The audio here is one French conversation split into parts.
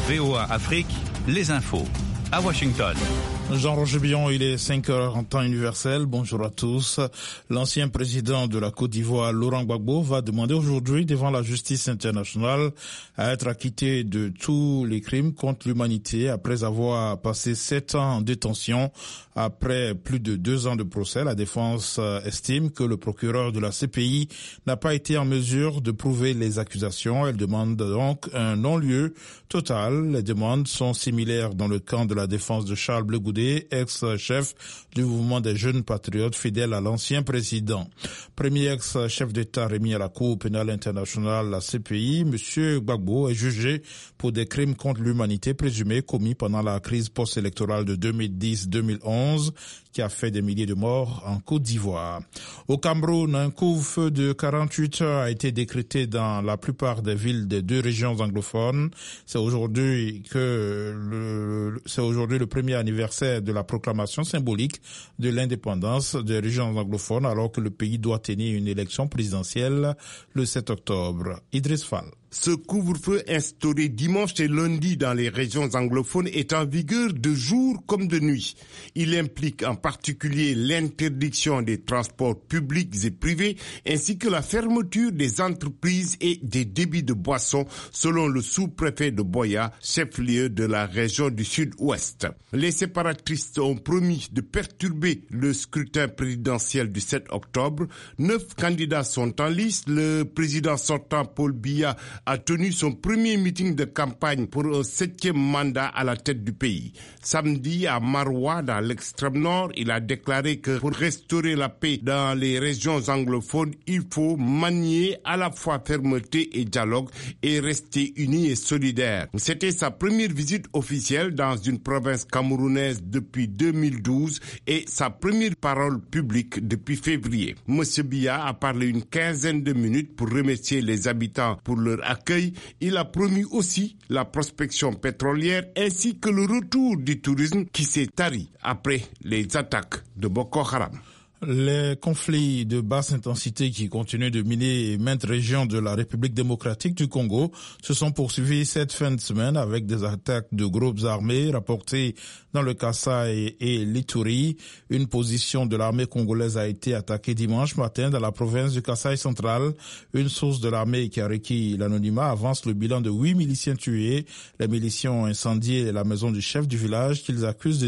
VOA Afrique, les infos. À Washington. Jean-Roger Billon, il est 5h en temps universel. Bonjour à tous. L'ancien président de la Côte d'Ivoire, Laurent Gbagbo, va demander aujourd'hui devant la justice internationale à être acquitté de tous les crimes contre l'humanité après avoir passé 7 ans en détention. Après plus de 2 ans de procès, la défense estime que le procureur de la CPI n'a pas été en mesure de prouver les accusations. Elle demande donc un non-lieu total. Les demandes sont similaires dans le camp de la défense de Charles Blé Goudé, ex-chef du mouvement des jeunes patriotes fidèles à l'ancien président. Premier ex-chef d'État remis à la Cour pénale internationale, la CPI, M. Gbagbo est jugé pour des crimes contre l'humanité présumés commis pendant la crise post-électorale de 2010-2011 qui a fait des milliers de morts en Côte d'Ivoire. Au Cameroun, un couvre-feu de 48 heures a été décrété dans la plupart des villes des 2 régions anglophones. C'est aujourd'hui le premier anniversaire de la proclamation symbolique de l'indépendance des régions anglophones alors que le pays doit tenir une élection présidentielle le 7 octobre. Idriss Fall. Ce couvre-feu instauré dimanche et lundi dans les régions anglophones est en vigueur de jour comme de nuit. Il implique en particulier l'interdiction des transports publics et privés ainsi que la fermeture des entreprises et des débits de boissons selon le sous-préfet de Boya, chef-lieu de la région du sud-ouest. Les séparatistes ont promis de perturber le scrutin présidentiel du 7 octobre. 9 candidats sont en lice. Le président sortant Paul Biya a tenu son premier meeting de campagne pour un 7e mandat à la tête du pays. Samedi, à Maroua, dans l'extrême nord, il a déclaré que pour restaurer la paix dans les régions anglophones, il faut manier à la fois fermeté et dialogue et rester unis et solidaires. C'était sa première visite officielle dans une province camerounaise depuis 2012 et sa première parole publique depuis février. Monsieur Biya a parlé une quinzaine de minutes pour remercier les habitants pour leur accueil. Il a promis aussi la prospection pétrolière ainsi que le retour du tourisme qui s'est tari après les attaques de Boko Haram. Les conflits de basse intensité qui continuent de miner maintes régions de la République démocratique du Congo se sont poursuivis cette fin de semaine avec des attaques de groupes armés rapportées dans le Kasaï et l'Ituri. Une position de l'armée congolaise a été attaquée dimanche matin dans la province du Kasaï central. Une source de l'armée qui a requis l'anonymat avance le bilan de 8 miliciens tués. Les miliciens ont incendié la maison du chef du village qu'ils accusent de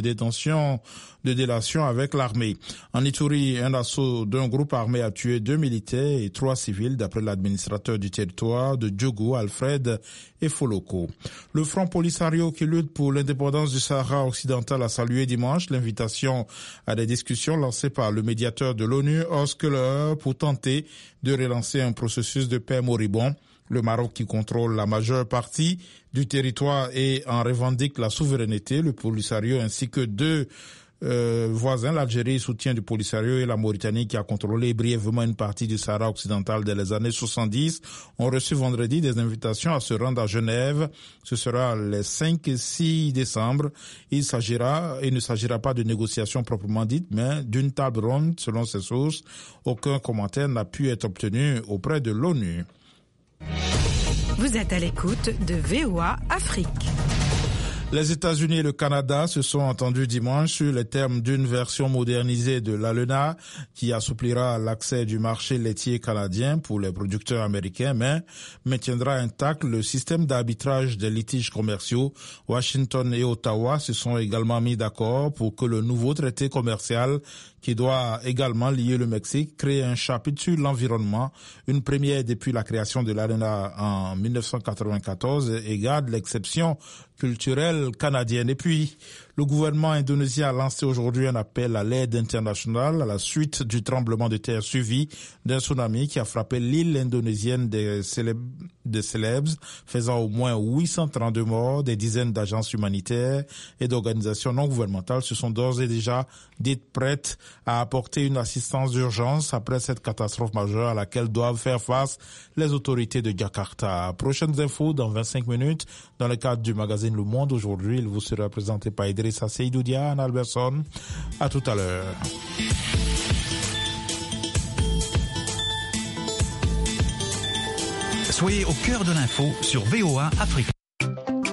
délation avec l'armée. En Ituri, un assaut d'un groupe armé a tué 2 militaires et 3 civils d'après l'administrateur du territoire de Djougou, Alfred Efoloko. Le Front Polisario qui lutte pour l'indépendance du Sahara occidental a salué dimanche l'invitation à des discussions lancées par le médiateur de l'ONU, Urs Keller, pour tenter de relancer un processus de paix moribond. Le Maroc qui contrôle la majeure partie du territoire et en revendique la souveraineté, le Polisario ainsi que 2 voisins, l'Algérie soutient du Polisario et la Mauritanie qui a contrôlé brièvement une partie du Sahara occidental dans les années 70 ont reçu vendredi des invitations à se rendre à Genève. Ce sera les 5 et 6 décembre. Il ne s'agira pas de négociations proprement dites, mais d'une table ronde selon ces sources. Aucun commentaire n'a pu être obtenu auprès de l'ONU. Vous êtes à l'écoute de VOA Afrique. Les États-Unis et le Canada se sont entendus dimanche sur les termes d'une version modernisée de l'ALENA qui assouplira l'accès du marché laitier canadien pour les producteurs américains, mais maintiendra intact le système d'arbitrage des litiges commerciaux. Washington et Ottawa se sont également mis d'accord pour que le nouveau traité commercial qui doit également lier le Mexique crée un chapitre sur l'environnement, une première depuis la création de l'ALENA en 1994 et garde l'exception culturelle canadienne. Et puis, le gouvernement indonésien a lancé aujourd'hui un appel à l'aide internationale à la suite du tremblement de terre suivi d'un tsunami qui a frappé l'île indonésienne des Celebes, faisant au moins 832 morts. Des dizaines d'agences humanitaires et d'organisations non gouvernementales se sont d'ores et déjà dites prêtes à apporter une assistance d'urgence après cette catastrophe majeure à laquelle doivent faire face les autorités de Jakarta. Prochaines infos dans 25 minutes dans le cadre du magazine Le Monde. Aujourd'hui, il vous sera présenté par Idrissa Seydoudia, Anne Alberson. À tout à l'heure. Soyez au cœur de l'info sur VOA Afrique.